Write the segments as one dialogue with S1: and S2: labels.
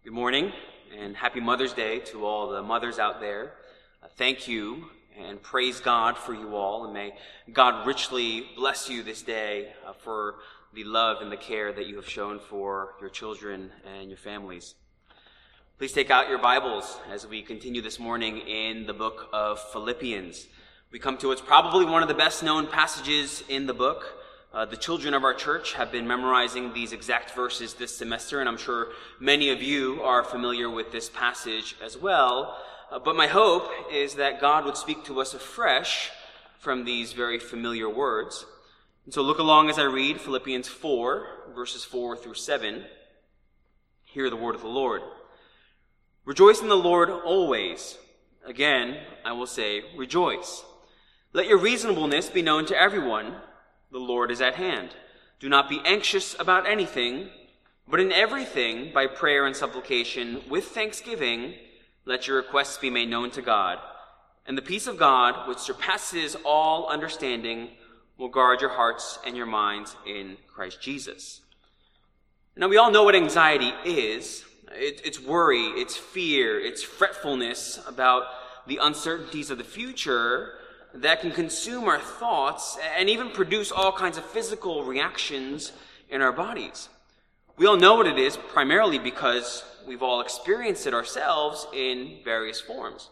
S1: Good morning and happy Mother's Day to all the mothers out there. Thank you and praise God for you all, and may God richly bless you this day for the love and the care that you have shown for your children and your families. Please take out your Bibles as we continue this morning in the book of Philippians. We come to what's probably one of the best known passages in the book. The children of our church have been memorizing these exact verses this semester, and I'm sure many of you are familiar with this passage as well. But my hope is that God would speak to us afresh from these very familiar words. And so look along as I read Philippians 4, verses 4 through 7. Hear the word of the Lord. Rejoice in the Lord always. Again, I will say, rejoice. Let your reasonableness be known to everyone. The Lord is at hand. Do not be anxious about anything, but in everything, by prayer and supplication, with thanksgiving, let your requests be made known to God. And the peace of God, which surpasses all understanding, will guard your hearts and your minds in Christ Jesus. Now, we all know what anxiety is. It's worry, it's fear, it's fretfulness about the uncertainties of the future that can consume our thoughts and even produce all kinds of physical reactions in our bodies. We all know what it is primarily because we've all experienced it ourselves in various forms.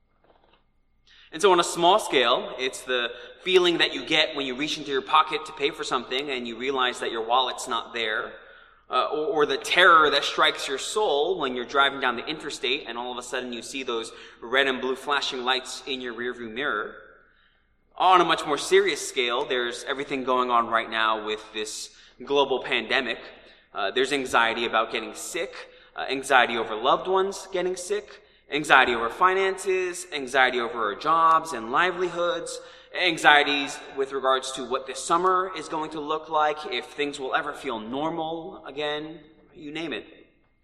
S1: And so on a small scale, it's the feeling that you get when you reach into your pocket to pay for something and you realize that your wallet's not there, or the terror that strikes your soul when you're driving down the interstate and all of a sudden you see those red and blue flashing lights in your rearview mirror. On a much more serious scale, there's everything going on right now with this global pandemic. There's anxiety about getting sick, anxiety over loved ones getting sick, anxiety over finances, anxiety over our jobs and livelihoods, anxieties with regards to what this summer is going to look like, if things will ever feel normal again, you name it.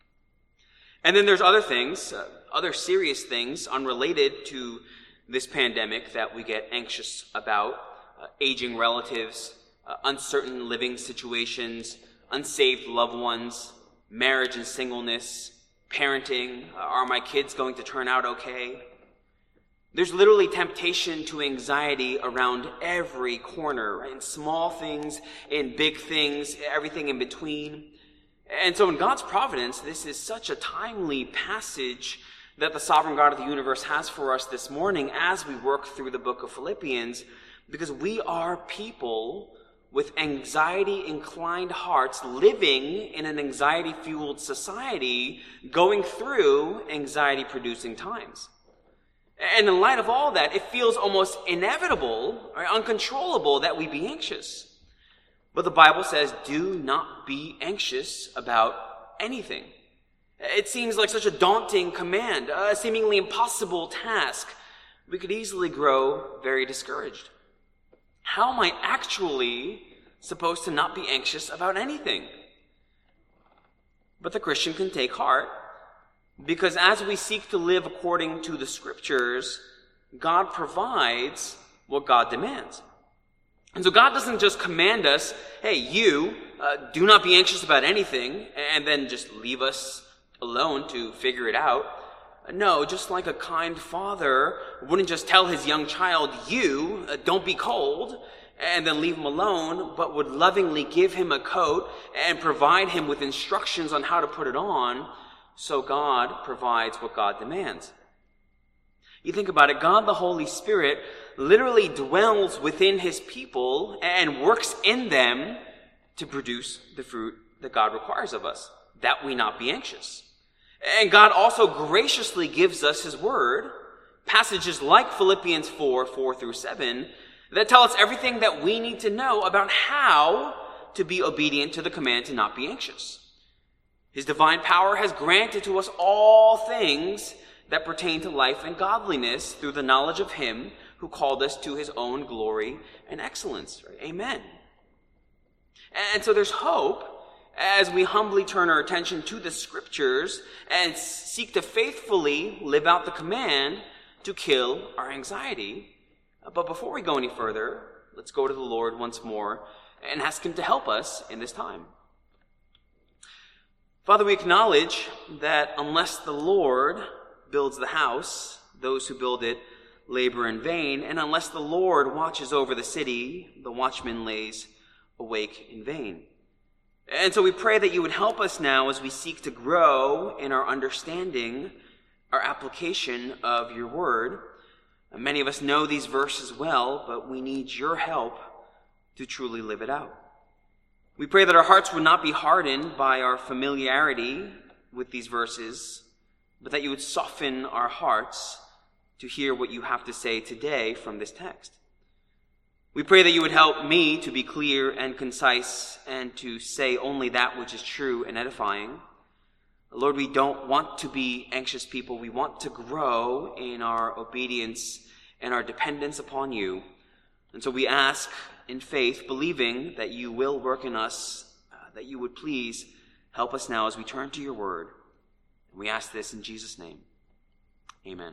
S1: And then there's other things, other serious things unrelated to this pandemic that we get anxious about, aging relatives, uncertain living situations, unsaved loved ones, marriage and singleness, parenting. Are my kids going to turn out okay? There's literally temptation to anxiety around every corner, right? In small things, in big things, everything in between. And so in God's providence, this is such a timely passage that the sovereign God of the universe has for us this morning as we work through the book of Philippians, because we are people with anxiety-inclined hearts living in an anxiety-fueled society going through anxiety-producing times. And in light of all that, it feels almost inevitable or uncontrollable that we be anxious. But the Bible says, do not be anxious about anything. It seems like such a daunting command, a seemingly impossible task. We could easily grow very discouraged. How am I actually supposed to not be anxious about anything? But the Christian can take heart, because as we seek to live according to the Scriptures, God provides what God demands. And so God doesn't just command us, hey, you, do not be anxious about anything, and then just leave us alone to figure it out. No, just like a kind father wouldn't just tell his young child, you, don't be cold, and then leave him alone, but would lovingly give him a coat and provide him with instructions on how to put it on, so God provides what God demands. You think about it, God the Holy Spirit literally dwells within his people and works in them to produce the fruit that God requires of us, that we not be anxious. And God also graciously gives us his word, passages like Philippians 4 through 7, that tell us everything that we need to know about how to be obedient to the command to not be anxious. His divine power has granted to us all things that pertain to life and godliness through the knowledge of him who called us to his own glory and excellence. Right? Amen. And so there's hope as we humbly turn our attention to the Scriptures and seek to faithfully live out the command to kill our anxiety. But before we go any further, let's go to the Lord once more and ask him to help us in this time. Father, we acknowledge that unless the Lord builds the house, those who build it labor in vain, and unless the Lord watches over the city, the watchman lays awake in vain. And so we pray that you would help us now as we seek to grow in our understanding, our application of your word. Many of us know these verses well, but we need your help to truly live it out. We pray that our hearts would not be hardened by our familiarity with these verses, but that you would soften our hearts to hear what you have to say today from this text. We pray that you would help me to be clear and concise and to say only that which is true and edifying. Lord, we don't want to be anxious people. We want to grow in our obedience and our dependence upon you. And so we ask in faith, believing that you will work in us, that you would please help us now as we turn to your word. And we ask this in Jesus' name. Amen.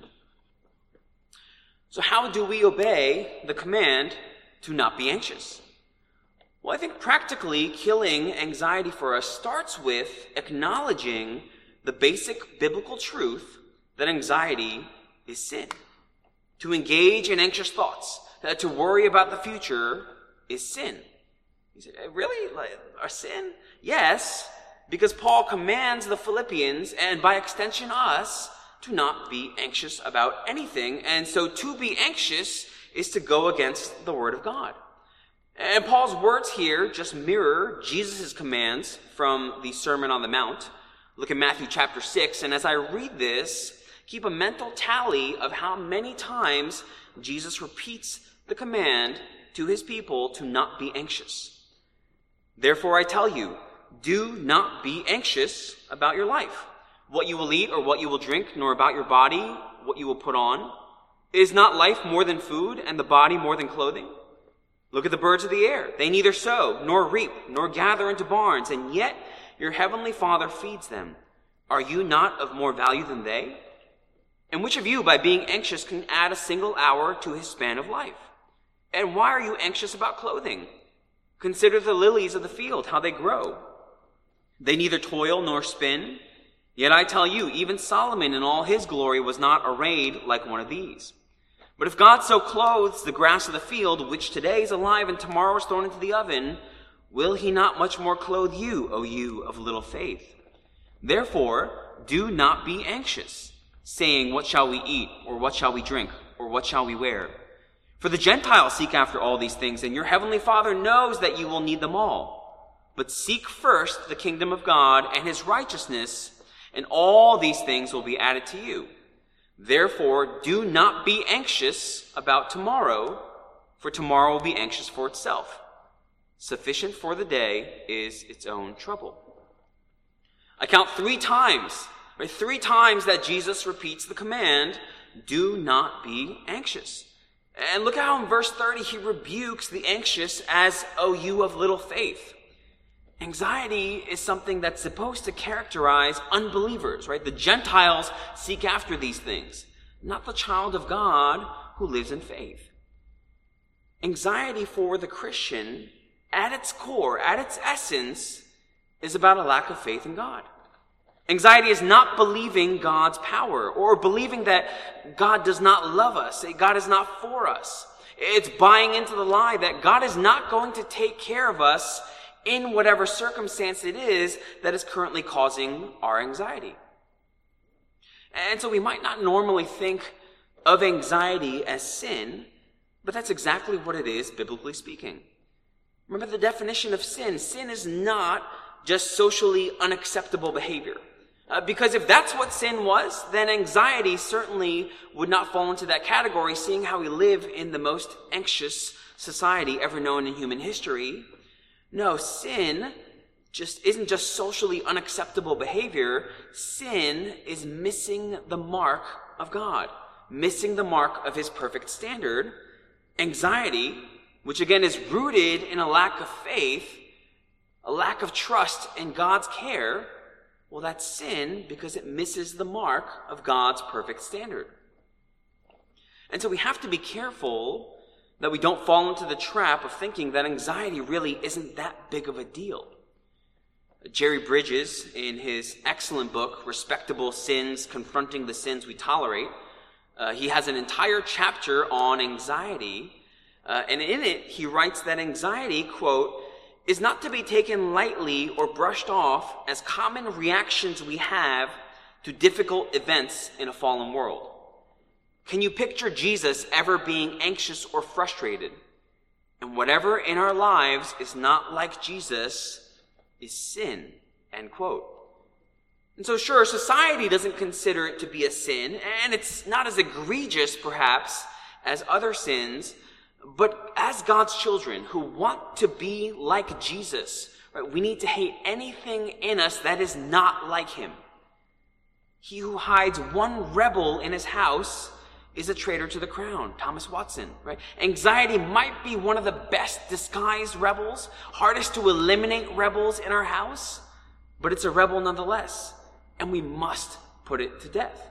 S1: So how do we obey the command to not be anxious? Well, I think practically killing anxiety for us starts with acknowledging the basic biblical truth that anxiety is sin. To engage in anxious thoughts, to worry about the future is sin. You say, really? Our sin? Yes, because Paul commands the Philippians, and by extension us, to not be anxious about anything. And so to be anxious is to go against the word of God. And Paul's words here just mirror Jesus' commands from the Sermon on the Mount. Look at Matthew chapter 6, and as I read this, keep a mental tally of how many times Jesus repeats the command to his people to not be anxious. Therefore I tell you, do not be anxious about your life, what you will eat or what you will drink, nor about your body, what you will put on. Is not life more than food, and the body more than clothing? Look at the birds of the air. They neither sow, nor reap, nor gather into barns, and yet your heavenly Father feeds them. Are you not of more value than they? And which of you, by being anxious, can add a single hour to his span of life? And why are you anxious about clothing? Consider the lilies of the field, how they grow. They neither toil nor spin. Yet I tell you, even Solomon in all his glory was not arrayed like one of these. But if God so clothes the grass of the field, which today is alive and tomorrow is thrown into the oven, will he not much more clothe you, O you of little faith? Therefore, do not be anxious, saying, what shall we eat, or what shall we drink, or what shall we wear? For the Gentiles seek after all these things, and your heavenly Father knows that you will need them all. But seek first the kingdom of God and his righteousness, and all these things will be added to you. Therefore, do not be anxious about tomorrow, for tomorrow will be anxious for itself. Sufficient for the day is its own trouble. I count 3 times, right? 3 times that Jesus repeats the command, do not be anxious. And look how in verse 30 he rebukes the anxious as, "O you of little faith." Anxiety is something that's supposed to characterize unbelievers, right? The Gentiles seek after these things, not the child of God who lives in faith. Anxiety for the Christian, at its core, at its essence, is about a lack of faith in God. Anxiety is not believing God's power or believing that God does not love us, God is not for us. It's buying into the lie that God is not going to take care of us in whatever circumstance it is that is currently causing our anxiety. And so we might not normally think of anxiety as sin, but that's exactly what it is, biblically speaking. Remember the definition of sin. Sin is not just socially unacceptable behavior. Because if that's what sin was, then anxiety certainly would not fall into that category, seeing how we live in the most anxious society ever known in human history. No, sin isn't just socially unacceptable behavior. Sin is missing the mark of God, missing the mark of his perfect standard. Anxiety, which again is rooted in a lack of faith, a lack of trust in God's care, well, that's sin because it misses the mark of God's perfect standard. And so we have to be careful that we don't fall into the trap of thinking that anxiety really isn't that big of a deal. Jerry Bridges, in his excellent book, Respectable Sins, Confronting the Sins We Tolerate, he has an entire chapter on anxiety, and in it he writes that anxiety, quote, is not to be taken lightly or brushed off as common reactions we have to difficult events in a fallen world. Can you picture Jesus ever being anxious or frustrated? And whatever in our lives is not like Jesus is sin, end quote. And so sure, society doesn't consider it to be a sin, and it's not as egregious perhaps as other sins, but as God's children who want to be like Jesus, right, we need to hate anything in us that is not like him. He who hides one rebel in his house is a traitor to the crown. Thomas Watson, right? Anxiety might be one of the best disguised rebels, hardest to eliminate rebels in our house, but it's a rebel nonetheless, and we must put it to death.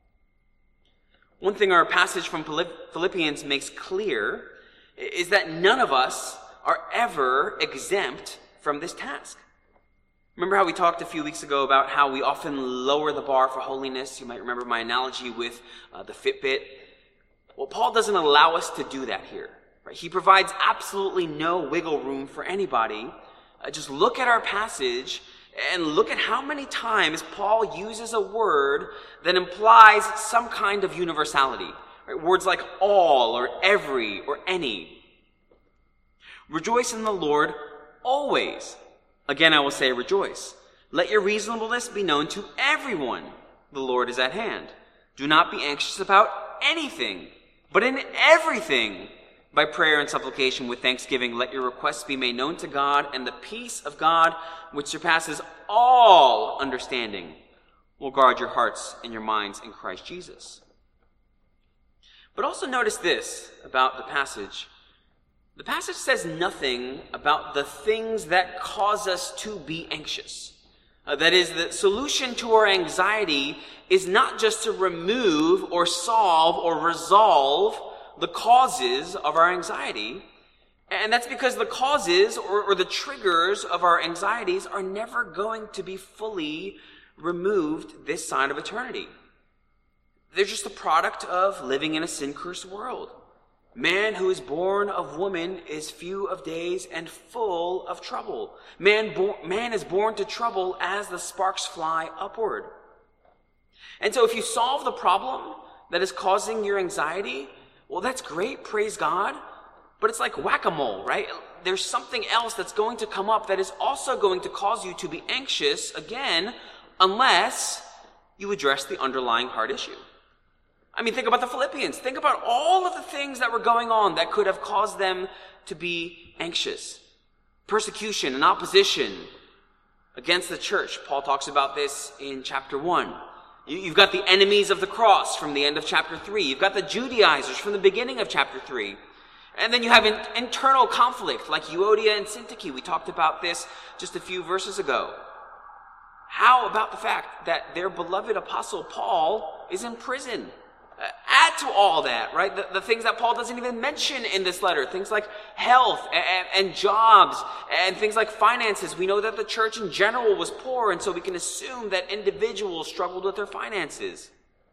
S1: One thing our passage from Philippians makes clear is that none of us are ever exempt from this task. Remember how we talked a few weeks ago about how we often lower the bar for holiness? You might remember my analogy with the Fitbit. Well, Paul doesn't allow us to do that here. Right? He provides absolutely no wiggle room for anybody. Just look at our passage and look at how many times Paul uses a word that implies some kind of universality. Right? Words like all or every or any. Rejoice in the Lord always. Again, I will say rejoice. Let your reasonableness be known to everyone. The Lord is at hand. Do not be anxious about anything, but in everything, by prayer and supplication with thanksgiving, let your requests be made known to God, and the peace of God, which surpasses all understanding, will guard your hearts and your minds in Christ Jesus. But also notice this about the passage. The passage says nothing about the things that cause us to be anxious. That is, the solution to our anxiety is not just to remove or solve or resolve the causes of our anxiety. And that's because the causes or the triggers of our anxieties are never going to be fully removed this side of eternity. They're just a product of living in a sin-cursed world. Man who is born of woman is few of days and full of trouble. Man is born to trouble as the sparks fly upward. And so if you solve the problem that is causing your anxiety, well, that's great, praise God. But it's like whack-a-mole, right? There's something else that's going to come up that is also going to cause you to be anxious again, unless you address the underlying heart issue. I mean, think about the Philippians. Think about all of the things that were going on that could have caused them to be anxious. Persecution and opposition against the church. Paul talks about this in chapter 1. You've got the enemies of the cross from the end of chapter 3. You've got the Judaizers from the beginning of chapter 3. And then you have internal conflict like Euodia and Syntyche. We talked about this just a few verses ago. How about the fact that their beloved apostle Paul is in prison? Add to all that, right? The things that Paul doesn't even mention in this letter. Things like health and jobs and things like finances. We know that the church in general was poor, and so we can assume that individuals struggled with their finances.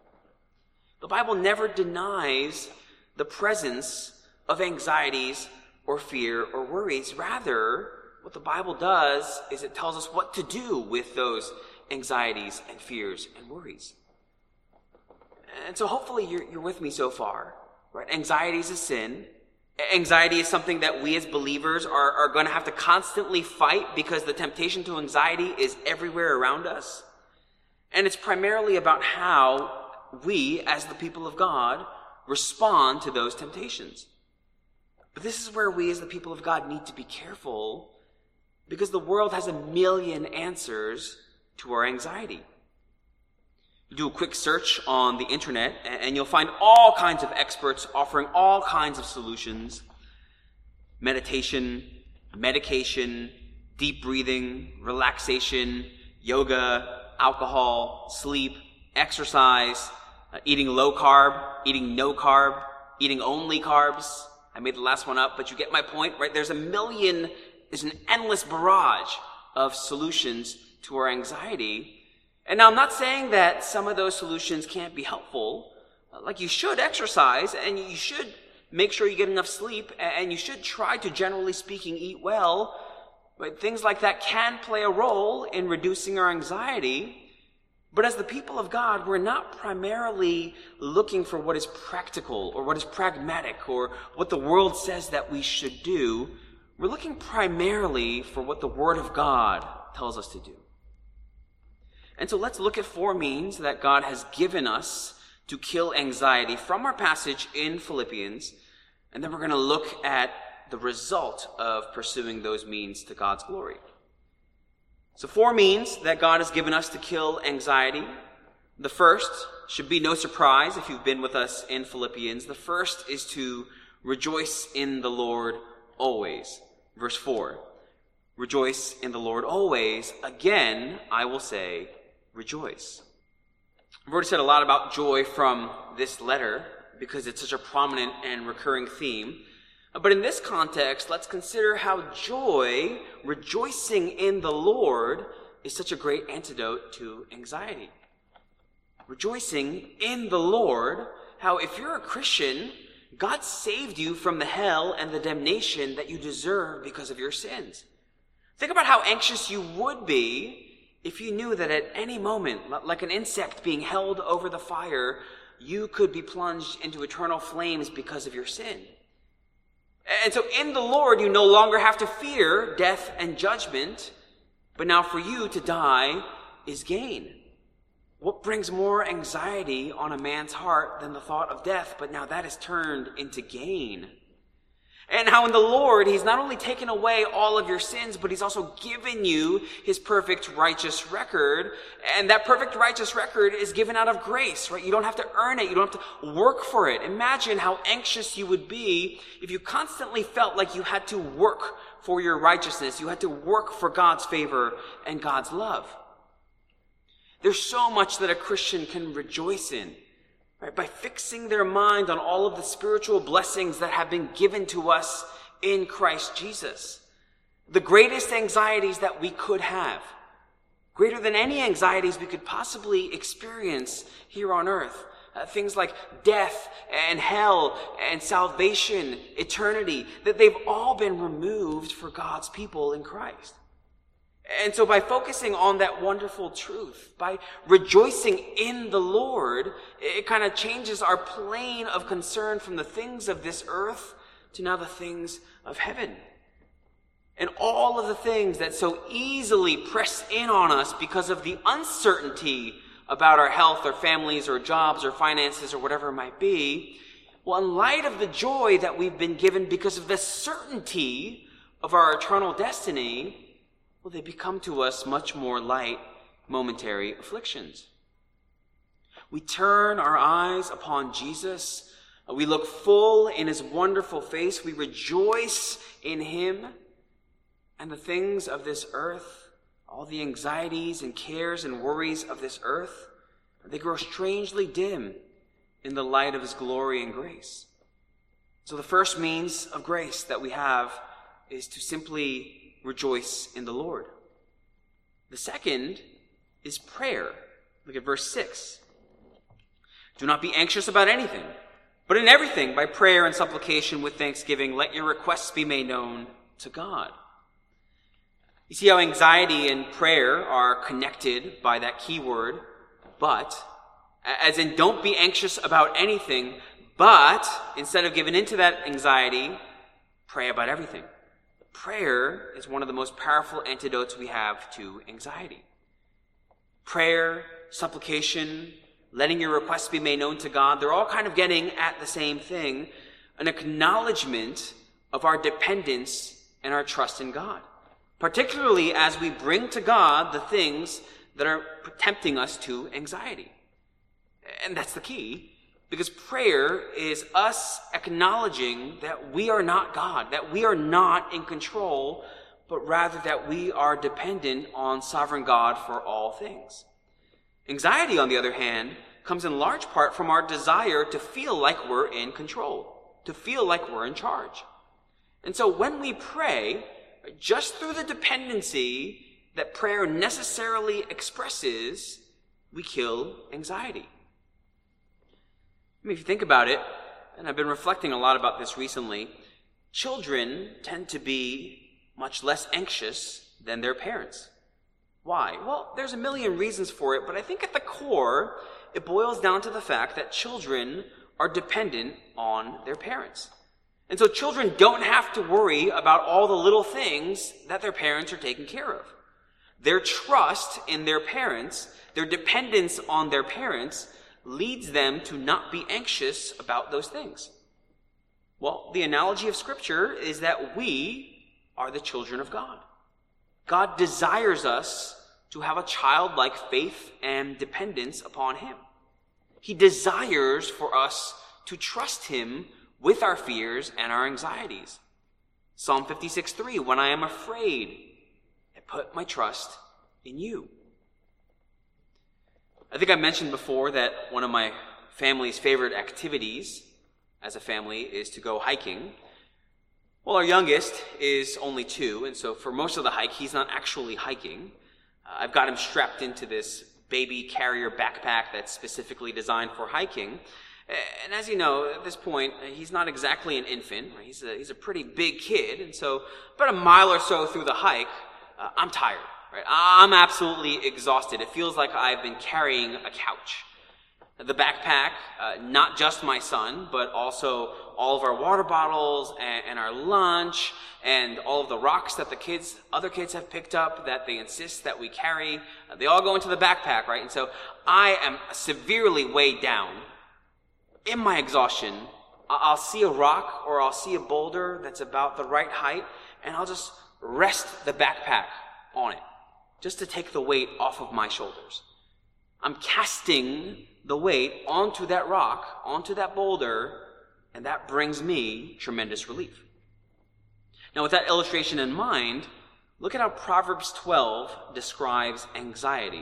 S1: The Bible never denies the presence of anxieties or fear or worries. Rather, what the Bible does is it tells us what to do with those anxieties and fears and worries. And so hopefully you're with me so far, right? Anxiety is a sin. Anxiety is something that we as believers are going to have to constantly fight because the temptation to anxiety is everywhere around us. And it's primarily about how we, as the people of God, respond to those temptations. But this is where we as the people of God need to be careful because the world has a million answers to our anxiety. You do a quick search on the internet and you'll find all kinds of experts offering all kinds of solutions. Meditation, medication, deep breathing, relaxation, yoga, alcohol, sleep, exercise, eating low carb, eating no carb, eating only carbs. I made the last one up, but you get my point, right? There's an endless barrage of solutions to our anxiety. And now I'm not saying that some of those solutions can't be helpful. Like, you should exercise, and you should make sure you get enough sleep, and you should try to, generally speaking, eat well. But things like that can play a role in reducing our anxiety. But as the people of God, we're not primarily looking for what is practical or what is pragmatic or what the world says that we should do. We're looking primarily for what the Word of God tells us to do. And so let's look at 4 means that God has given us to kill anxiety from our passage in Philippians. And then we're going to look at the result of pursuing those means to God's glory. So 4 means that God has given us to kill anxiety. The first should be no surprise if you've been with us in Philippians. The first is to rejoice in the Lord always. Verse 4, rejoice in the Lord always. Again, I will say, rejoice. I've already said a lot about joy from this letter because it's such a prominent and recurring theme. But in this context, let's consider how joy, rejoicing in the Lord, is such a great antidote to anxiety. Rejoicing in the Lord, how if you're a Christian, God saved you from the hell and the damnation that you deserve because of your sins. Think about how anxious you would be if you knew that at any moment, like an insect being held over the fire, you could be plunged into eternal flames because of your sin. And so in the Lord, you no longer have to fear death and judgment, but now for you to die is gain. What brings more anxiety on a man's heart than the thought of death? But now that is turned into gain. And how in the Lord, he's not only taken away all of your sins, but he's also given you his perfect righteous record. And that perfect righteous record is given out of grace, right? You don't have to earn it. You don't have to work for it. Imagine how anxious you would be if you constantly felt like you had to work for your righteousness. You had to work for God's favor and God's love. There's so much that a Christian can rejoice in. Right, by fixing their mind on all of the spiritual blessings that have been given to us in Christ Jesus. The greatest anxieties that we could have, greater than any anxieties we could possibly experience here on earth. Things like death and hell and salvation, eternity, that they've all been removed for God's people in Christ. And so by focusing on that wonderful truth, by rejoicing in the Lord, it kind of changes our plane of concern from the things of this earth to now the things of heaven. And all of the things that so easily press in on us because of the uncertainty about our health or families or jobs or finances or whatever it might be, well, in light of the joy that we've been given because of the certainty of our eternal destiny, well, they become to us much more light, momentary afflictions. We turn our eyes upon Jesus. We look full in his wonderful face. We rejoice in him. And the things of this earth, all the anxieties and cares and worries of this earth, they grow strangely dim in the light of his glory and grace. So the first means of grace that we have is to simply rejoice in the Lord. The second is prayer. Look at verse 6. Do not be anxious about anything, but in everything, by prayer and supplication with thanksgiving, let your requests be made known to God. You see how anxiety and prayer are connected by that key word, but, as in don't be anxious about anything, but instead of giving into that anxiety, pray about everything. Prayer is one of the most powerful antidotes we have to anxiety. Prayer, supplication, letting your requests be made known to God, they're all kind of getting at the same thing, an acknowledgement of our dependence and our trust in God, particularly as we bring to God the things that are tempting us to anxiety. And that's the key. Because prayer is us acknowledging that we are not God, that we are not in control, but rather that we are dependent on sovereign God for all things. Anxiety, on the other hand, comes in large part from our desire to feel like we're in control, to feel like we're in charge. And so when we pray, just through the dependency that prayer necessarily expresses, we kill anxiety. I mean, if you think about it, and I've been reflecting a lot about this recently, children tend to be much less anxious than their parents. Why? Well, there's a million reasons for it, but I think at the core, it boils down to the fact that children are dependent on their parents. And so children don't have to worry about all the little things that their parents are taking care of. Their trust in their parents, their dependence on their parents, leads them to not be anxious about those things. Well, the analogy of Scripture is that we are the children of God. God desires us to have a childlike faith and dependence upon Him. He desires for us to trust Him with our fears and our anxieties. Psalm 56:3, when I am afraid, I put my trust in you. I think I mentioned before that one of my family's favorite activities as a family is to go hiking. Well, our youngest is only 2, and so for most of the hike, he's not actually hiking. I've got him strapped into this baby carrier backpack that's specifically designed for hiking. And as you know, at this point, he's not exactly an infant. He's a pretty big kid, and so about a mile or so through the hike, I'm tired. Right? I'm absolutely exhausted. It feels like I've been carrying a couch. The backpack, not just my son, but also all of our water bottles and our lunch and all of the rocks that other kids have picked up that they insist that we carry, they all go into the backpack, right? And so I am severely weighed down. In my exhaustion, I'll see a rock or I'll see a boulder that's about the right height, and I'll just rest the backpack on it, just to take the weight off of my shoulders. I'm casting the weight onto that rock, onto that boulder, and that brings me tremendous relief. Now, with that illustration in mind, look at how Proverbs 12 describes anxiety.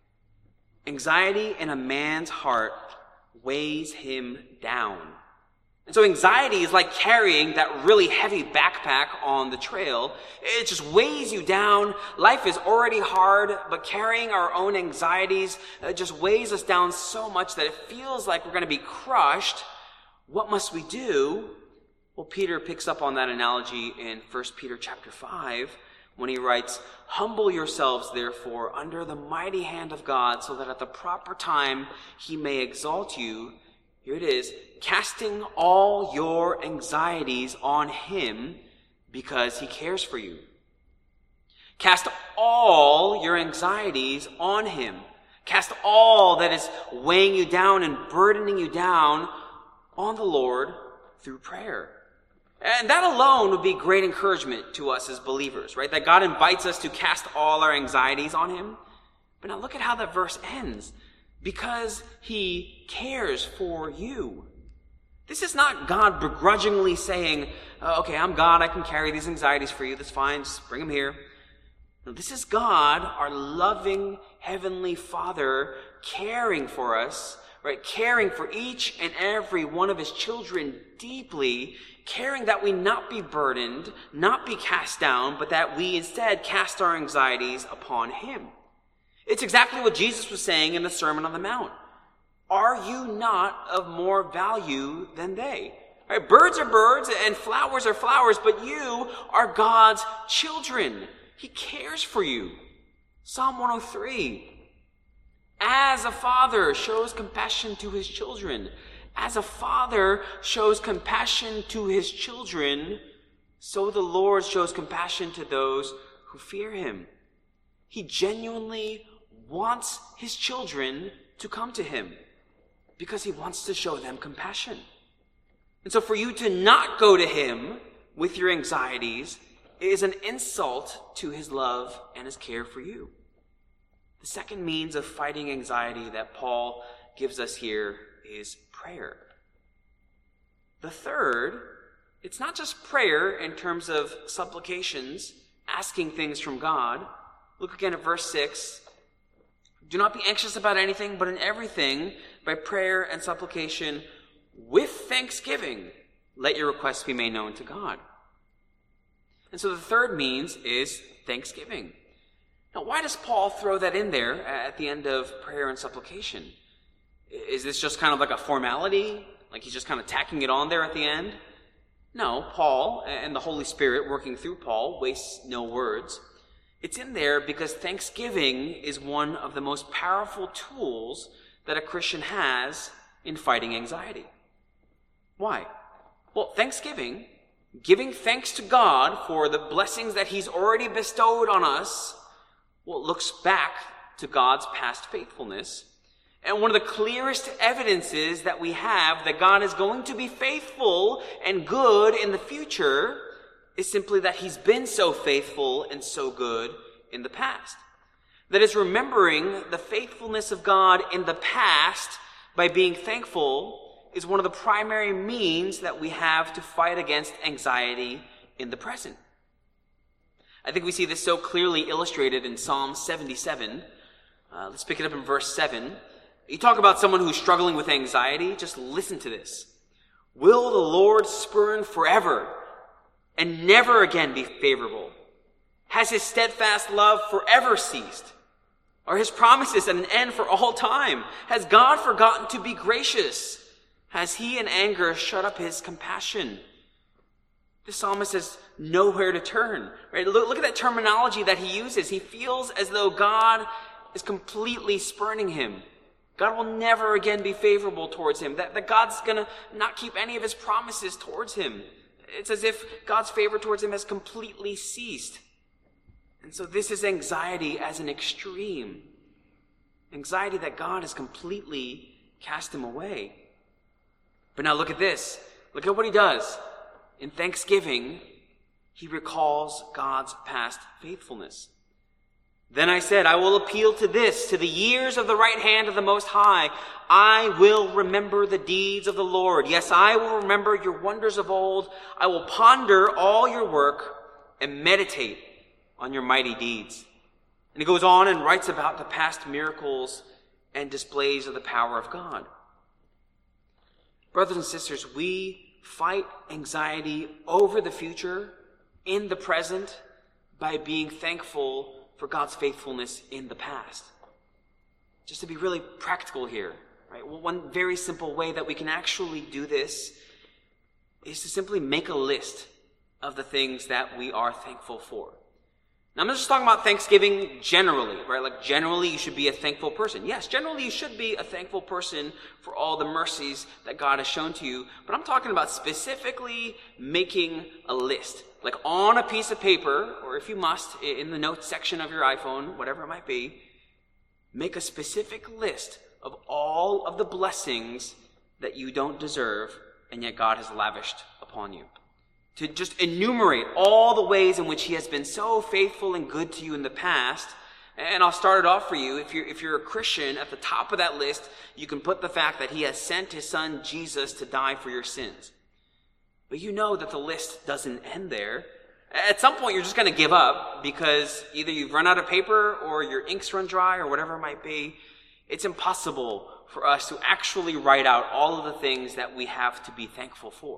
S1: Anxiety in a man's heart weighs him down. And so anxiety is like carrying that really heavy backpack on the trail. It just weighs you down. Life is already hard, but carrying our own anxieties just weighs us down so much that it feels like we're going to be crushed. What must we do? Well, Peter picks up on that analogy in 1 Peter chapter 5 when he writes, "Humble yourselves, therefore, under the mighty hand of God, so that at the proper time He may exalt you." Here it is, casting all your anxieties on Him because He cares for you. Cast all your anxieties on Him. Cast all that is weighing you down and burdening you down on the Lord through prayer. And that alone would be great encouragement to us as believers, right? That God invites us to cast all our anxieties on Him. But now look at how that verse ends. Because He cares for you. This is not God begrudgingly saying, okay, I'm God, I can carry these anxieties for you, that's fine, just bring them here. No, this is God, our loving Heavenly Father, caring for us, right? Caring for each and every one of His children deeply, caring that we not be burdened, not be cast down, but that we instead cast our anxieties upon Him. It's exactly what Jesus was saying in the Sermon on the Mount. Are you not of more value than they? Right? Birds are birds and flowers are flowers, but you are God's children. He cares for you. Psalm 103. As a father shows compassion to his children, as a father shows compassion to his children, so the Lord shows compassion to those who fear Him. He genuinely wants His children to come to Him because He wants to show them compassion. And so for you to not go to Him with your anxieties is an insult to His love and His care for you. The second means of fighting anxiety that Paul gives us here is prayer. The third, it's not just prayer in terms of supplications, asking things from God. Look again at verse 6. Do not be anxious about anything, but in everything, by prayer and supplication, with thanksgiving, let your requests be made known to God. And so the third means is thanksgiving. Now, why does Paul throw that in there at the end of prayer and supplication? Is this just kind of like a formality? Like he's just kind of tacking it on there at the end? No, Paul and the Holy Spirit working through Paul wastes no words. It's in there because thanksgiving is one of the most powerful tools that a Christian has in fighting anxiety. Why? Well, thanksgiving, giving thanks to God for the blessings that he's already bestowed on us, well, it looks back to God's past faithfulness. And one of the clearest evidences that we have that God is going to be faithful and good in the future is simply that he's been so faithful and so good in the past. That is, remembering the faithfulness of God in the past by being thankful is one of the primary means that we have to fight against anxiety in the present. I think we see this so clearly illustrated in Psalm 77. Let's pick it up in verse 7. You talk about someone who's struggling with anxiety, just listen to this. Will the Lord spurn forever and never again be favorable? Has his steadfast love forever ceased? Are his promises at an end for all time? Has God forgotten to be gracious? Has he in anger shut up his compassion? The psalmist has nowhere to turn. Right? Look at that terminology that he uses. He feels as though God is completely spurning him. God will never again be favorable towards him. That God's going to not keep any of his promises towards him. It's as if God's favor towards him has completely ceased. And so this is anxiety as an extreme. Anxiety that God has completely cast him away. But now look at this. Look at what he does. In thanksgiving, he recalls God's past faithfulness. Then I said, I will appeal to the years of the right hand of the Most High. I will remember the deeds of the Lord. Yes, I will remember your wonders of old. I will ponder all your work and meditate on your mighty deeds. And he goes on and writes about the past miracles and displays of the power of God. Brothers and sisters, we fight anxiety over the future in the present by being thankful for God's faithfulness in the past. Just to be really practical here, right? Well, one very simple way that we can actually do this is to simply make a list of the things that we are thankful for. Now, I'm not just talking about Thanksgiving generally, right? Like generally you should be a thankful person. Yes, generally you should be a thankful person for all the mercies that God has shown to you. But I'm talking about specifically making a list. Like on a piece of paper, or if you must, in the notes section of your iPhone, whatever it might be, make a specific list of all of the blessings that you don't deserve and yet God has lavished upon you. To just enumerate all the ways in which he has been so faithful and good to you in the past. And I'll start it off for you. If you're a Christian, at the top of that list, you can put the fact that he has sent his son Jesus to die for your sins. But you know that the list doesn't end there. At some point, you're just going to give up because either you've run out of paper or your ink's run dry or whatever it might be. It's impossible for us to actually write out all of the things that we have to be thankful for.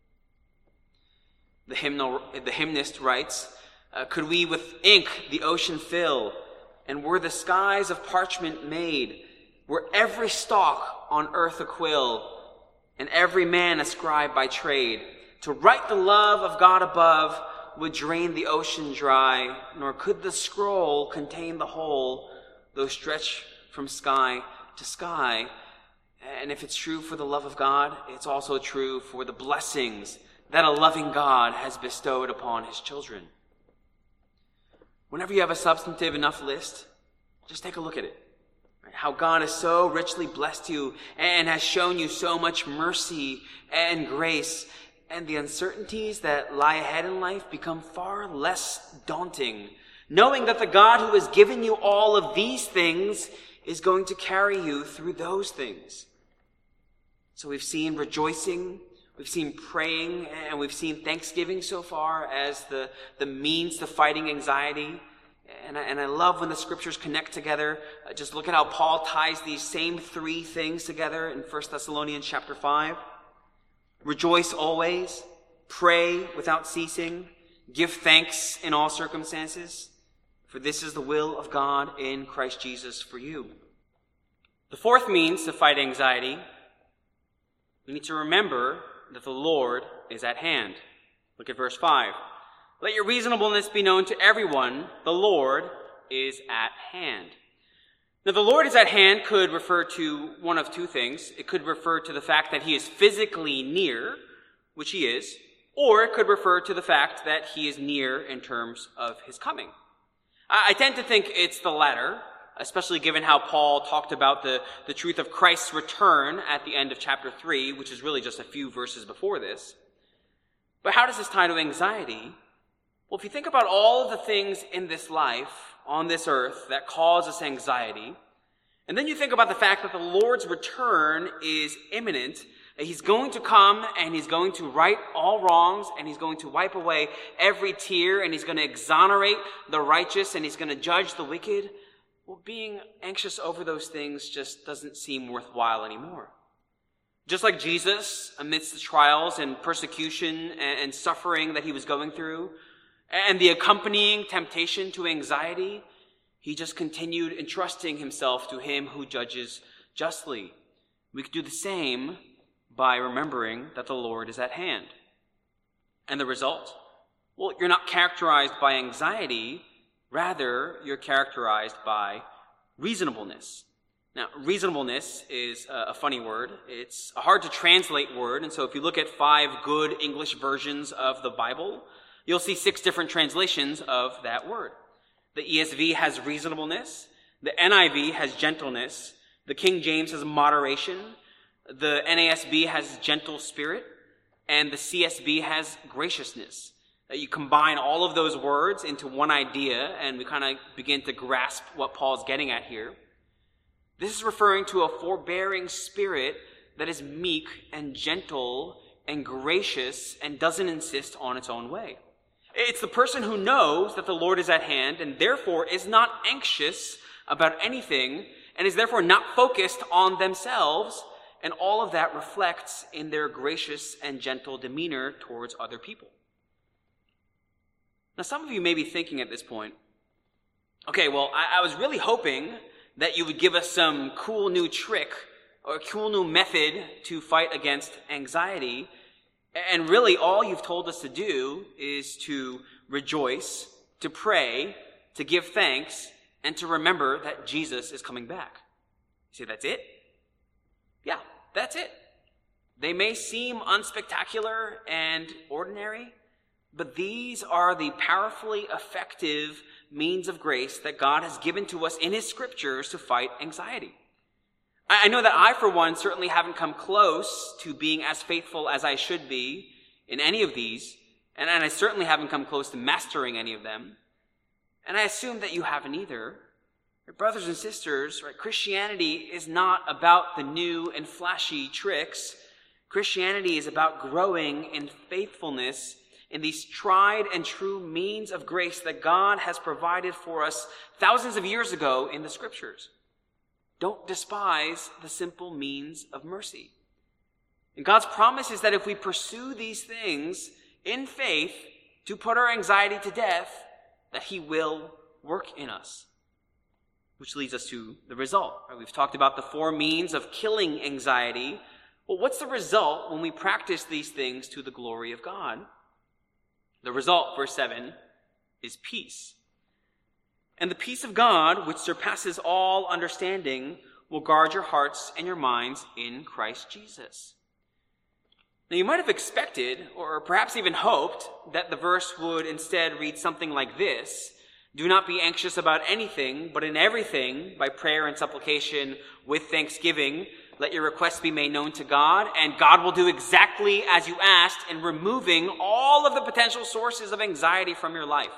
S1: The hymnist writes, could we with ink the ocean fill, and were the skies of parchment made, were every stalk on earth a quill, and every man a scribe by trade, to write the love of God above would drain the ocean dry, nor could the scroll contain the whole, though stretched from sky to sky. And if it's true for the love of God, it's also true for the blessings that a loving God has bestowed upon his children. Whenever you have a substantive enough list, just take a look at it. Right? How God has so richly blessed you and has shown you so much mercy and grace, and the uncertainties that lie ahead in life become far less daunting, knowing that the God who has given you all of these things is going to carry you through those things. So we've seen rejoicing, we've seen praying, and we've seen thanksgiving so far as the means to fighting anxiety. And I love when the scriptures connect together. Just look at how Paul ties these same three things together in 1 Thessalonians chapter 5. Rejoice always, pray without ceasing, give thanks in all circumstances, for this is the will of God in Christ Jesus for you. The fourth means to fight anxiety, we need to remember that the Lord is at hand. Look at verse 5. Let your reasonableness be known to everyone. The Lord is at hand. Now, the Lord is at hand could refer to one of two things. It could refer to the fact that he is physically near, which he is, or it could refer to the fact that he is near in terms of his coming. I tend to think it's the latter, especially given how Paul talked about the truth of Christ's return at the end of chapter 3, which is really just a few verses before this. But how does this tie to anxiety? Well, if you think about all of the things in this life, on this earth, that cause us anxiety, and then you think about the fact that the Lord's return is imminent, that he's going to come and he's going to right all wrongs and he's going to wipe away every tear and he's going to exonerate the righteous and he's going to judge the wicked, well, being anxious over those things just doesn't seem worthwhile anymore. Just like Jesus, amidst the trials and persecution and suffering that he was going through, and the accompanying temptation to anxiety, he just continued entrusting himself to him who judges justly. We could do the same by remembering that the Lord is at hand. And the result? Well, you're not characterized by anxiety. Rather, you're characterized by reasonableness. Now, reasonableness is a funny word. It's a hard to translate word. And so if you look at 5 good English versions of the Bible, you'll see 6 different translations of that word. The ESV has reasonableness. The NIV has gentleness. The King James has moderation. The NASB has gentle spirit. And the CSB has graciousness. You combine all of those words into one idea, and we kind of begin to grasp what Paul's getting at here. This is referring to a forbearing spirit that is meek and gentle and gracious and doesn't insist on its own way. It's the person who knows that the Lord is at hand and therefore is not anxious about anything and is therefore not focused on themselves, and all of that reflects in their gracious and gentle demeanor towards other people. Now, some of you may be thinking at this point, okay, well, I was really hoping that you would give us some cool new trick or a cool new method to fight against anxiety. And really all you've told us to do is to rejoice, to pray, to give thanks, and to remember that Jesus is coming back. You say, that's it? Yeah, that's it. They may seem unspectacular and ordinary, but these are the powerfully effective means of grace that God has given to us in his scriptures to fight anxiety. I know that I, for one, certainly haven't come close to being as faithful as I should be in any of these, and I certainly haven't come close to mastering any of them. And I assume that you haven't either. Brothers and sisters, right, Christianity is not about the new and flashy tricks. Christianity is about growing in faithfulness in these tried and true means of grace that God has provided for us thousands of years ago in the scriptures. Don't despise the simple means of mercy. And God's promise is that if we pursue these things in faith to put our anxiety to death, that he will work in us. Which leads us to the result. We've talked about the 4 means of killing anxiety. Well, what's the result when we practice these things to the glory of God? The result, verse 7, is peace. And the peace of God, which surpasses all understanding, will guard your hearts and your minds in Christ Jesus. Now, you might have expected, or perhaps even hoped, that the verse would instead read something like this: do not be anxious about anything, but in everything, by prayer and supplication, with thanksgiving, let your requests be made known to God, and God will do exactly as you asked in removing all of the potential sources of anxiety from your life.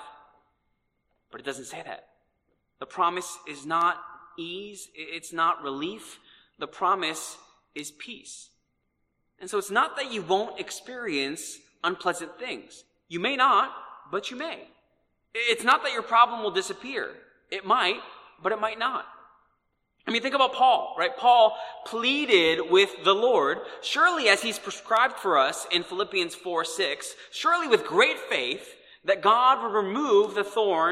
S1: But it doesn't say that. The promise is not ease. It's not relief. The promise is peace. And so it's not that you won't experience unpleasant things. You may not, but you may. It's not that your problem will disappear. It might, but it might not. I mean, think about Paul, right? Paul pleaded with the Lord, surely as he's prescribed for us in Philippians 4:6, surely with great faith, that God would remove the thorn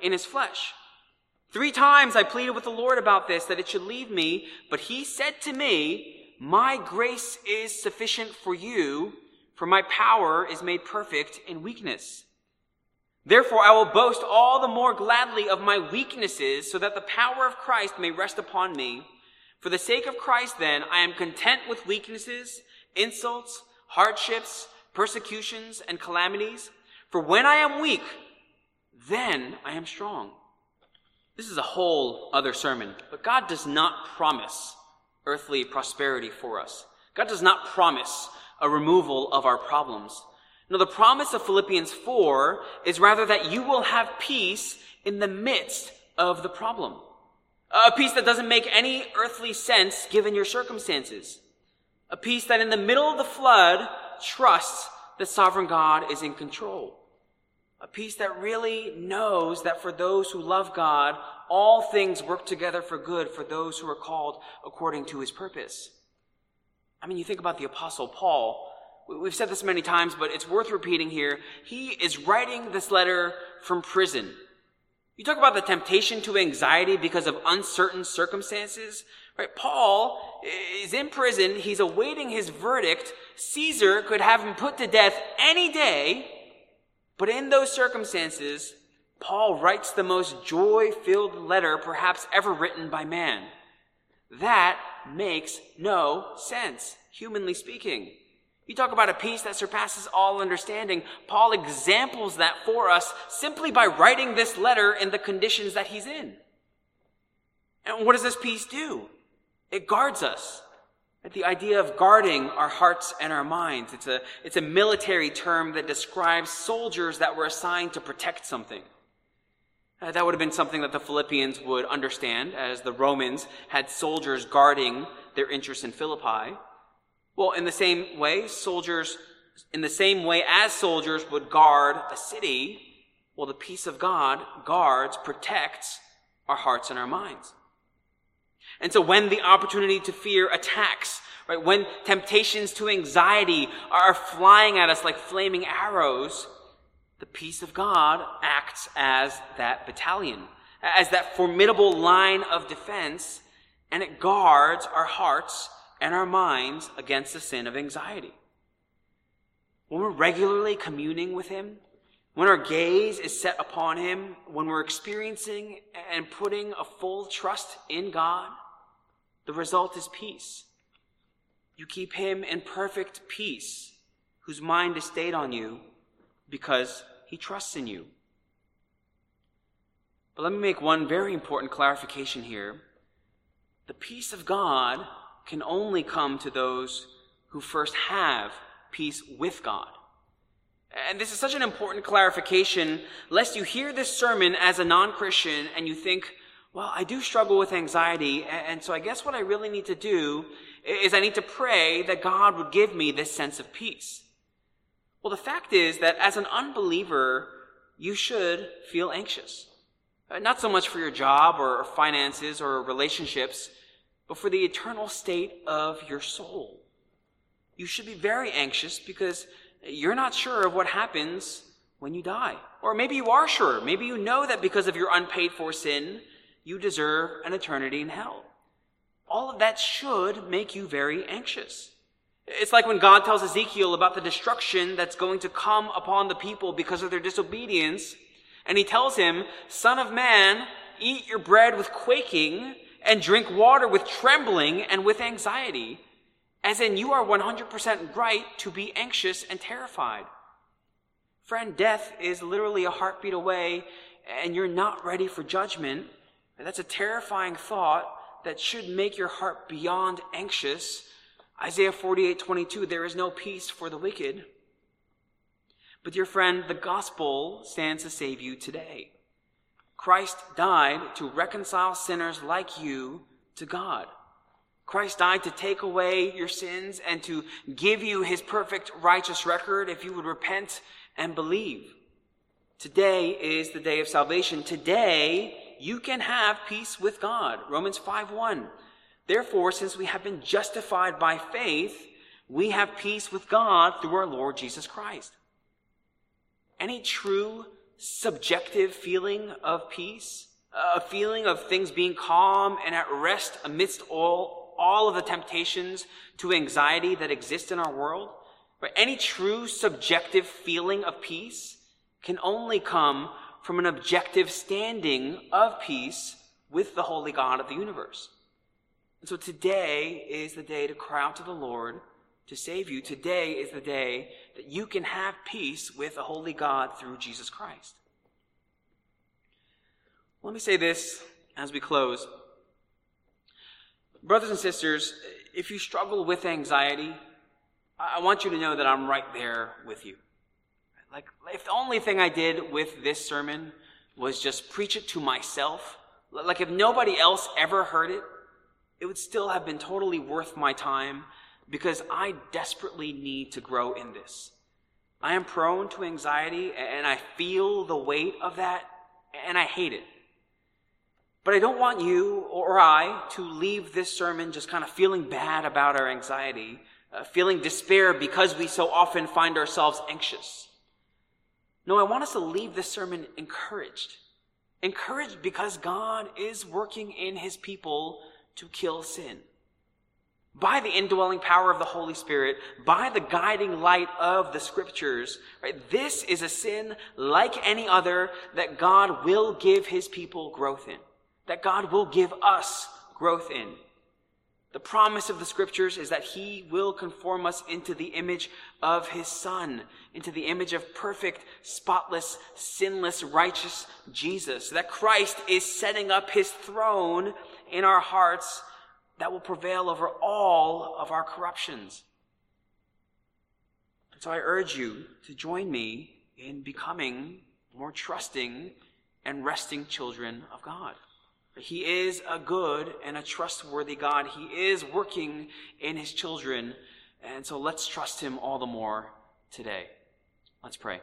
S1: in his flesh. 3 times I pleaded with the Lord about this, that it should leave me, but he said to me, my grace is sufficient for you, for my power is made perfect in weakness. Therefore I will boast all the more gladly of my weaknesses, so that the power of Christ may rest upon me. For the sake of Christ, then, I am content with weaknesses, insults, hardships, persecutions, and calamities. For when I am weak, then I am strong. This is a whole other sermon, but God does not promise earthly prosperity for us. God does not promise a removal of our problems. No, the promise of Philippians 4 is rather that you will have peace in the midst of the problem. A peace that doesn't make any earthly sense given your circumstances. A peace that in the middle of the flood trusts that sovereign God is in control. A peace that really knows that for those who love God, all things work together for good for those who are called according to his purpose. I mean, you think about the Apostle Paul. We've said this many times, but it's worth repeating here. He is writing this letter from prison. You talk about the temptation to anxiety because of uncertain circumstances, right? Paul is in prison. He's awaiting his verdict. Caesar could have him put to death any day. But in those circumstances, Paul writes the most joy-filled letter perhaps ever written by man. That makes no sense, humanly speaking. You talk about a peace that surpasses all understanding. Paul examples that for us simply by writing this letter in the conditions that he's in. And what does this peace do? It guards us. The idea of guarding our hearts and our minds. It's a military term that describes soldiers that were assigned to protect something. That would have been something that the Philippians would understand, as the Romans had soldiers guarding their interests in Philippi. Well, in the same way as soldiers would guard a city, well, the peace of God guards, protects our hearts and our minds. And so when the opportunity to fear attacks, right, when temptations to anxiety are flying at us like flaming arrows, the peace of God acts as that battalion, as that formidable line of defense, and it guards our hearts and our minds against the sin of anxiety. When we're regularly communing with him, when our gaze is set upon him, when we're experiencing and putting a full trust in God, the result is peace. You keep him in perfect peace, whose mind is stayed on you because he trusts in you. But let me make one very important clarification here. The peace of God can only come to those who first have peace with God. And this is such an important clarification, lest you hear this sermon as a non-Christian and you think, well, I do struggle with anxiety, and so I guess what I really need to do is I need to pray that God would give me this sense of peace. Well, the fact is that as an unbeliever, you should feel anxious. Not so much for your job or finances or relationships, but for the eternal state of your soul. You should be very anxious because you're not sure of what happens when you die. Or maybe you are sure. Maybe you know that because of your unpaid for sin, you deserve an eternity in hell. All of that should make you very anxious. It's like when God tells Ezekiel about the destruction that's going to come upon the people because of their disobedience, and he tells him, "Son of man, eat your bread with quaking and drink water with trembling and with anxiety," as in you are 100% right to be anxious and terrified. Friend, death is literally a heartbeat away, and you're not ready for judgment. And that's a terrifying thought that should make your heart beyond anxious. Isaiah 48:22, there is no peace for the wicked. But dear friend, the gospel stands to save you today. Christ died to reconcile sinners like you to God. Christ died to take away your sins and to give you his perfect righteous record if you would repent and believe. Today is the day of salvation. Today, you can have peace with God. Romans 5:1. Therefore, since we have been justified by faith, we have peace with God through our Lord Jesus Christ. Any true subjective feeling of peace, a feeling of things being calm and at rest amidst all of the temptations to anxiety that exist in our world. Right? Any true subjective feeling of peace can only come from an objective standing of peace with the holy God of the universe. And so today is the day to cry out to the Lord to save you. Today is the day that you can have peace with a holy God through Jesus Christ. Let me say this as we close. Brothers and sisters, if you struggle with anxiety, I want you to know that I'm right there with you. Like, if the only thing I did with this sermon was just preach it to myself, like if nobody else ever heard it, it would still have been totally worth my time, because I desperately need to grow in this. I am prone to anxiety, and I feel the weight of that, and I hate it. But I don't want you or I to leave this sermon just kind of feeling bad about our anxiety, feeling despair because we so often find ourselves anxious. No, I want us to leave this sermon encouraged. Encouraged because God is working in his people to kill sin. By the indwelling power of the Holy Spirit, by the guiding light of the Scriptures, right? This is a sin like any other that God will give his people growth in, that God will give us growth in. The promise of the Scriptures is that he will conform us into the image of his Son, into the image of perfect, spotless, sinless, righteous Jesus, that Christ is setting up his throne in our hearts that will prevail over all of our corruptions. And so I urge you to join me in becoming more trusting and resting children of God. He is a good and a trustworthy God. He is working in his children. And so let's trust him all the more today. Let's pray.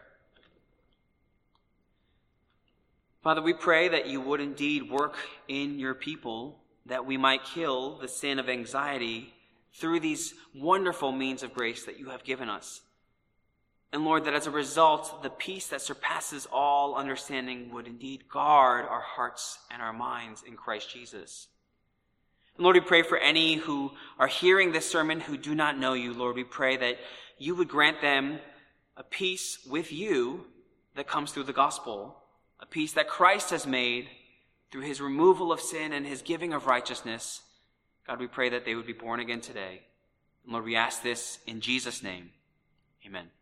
S1: Father, we pray that you would indeed work in your people, that we might kill the sin of anxiety through these wonderful means of grace that you have given us. And Lord, that as a result, the peace that surpasses all understanding would indeed guard our hearts and our minds in Christ Jesus. And Lord, we pray for any who are hearing this sermon who do not know you. Lord, we pray that you would grant them a peace with you that comes through the gospel, a peace that Christ has made through his removal of sin and his giving of righteousness. God, we pray that they would be born again today. And Lord, we ask this in Jesus' name. Amen.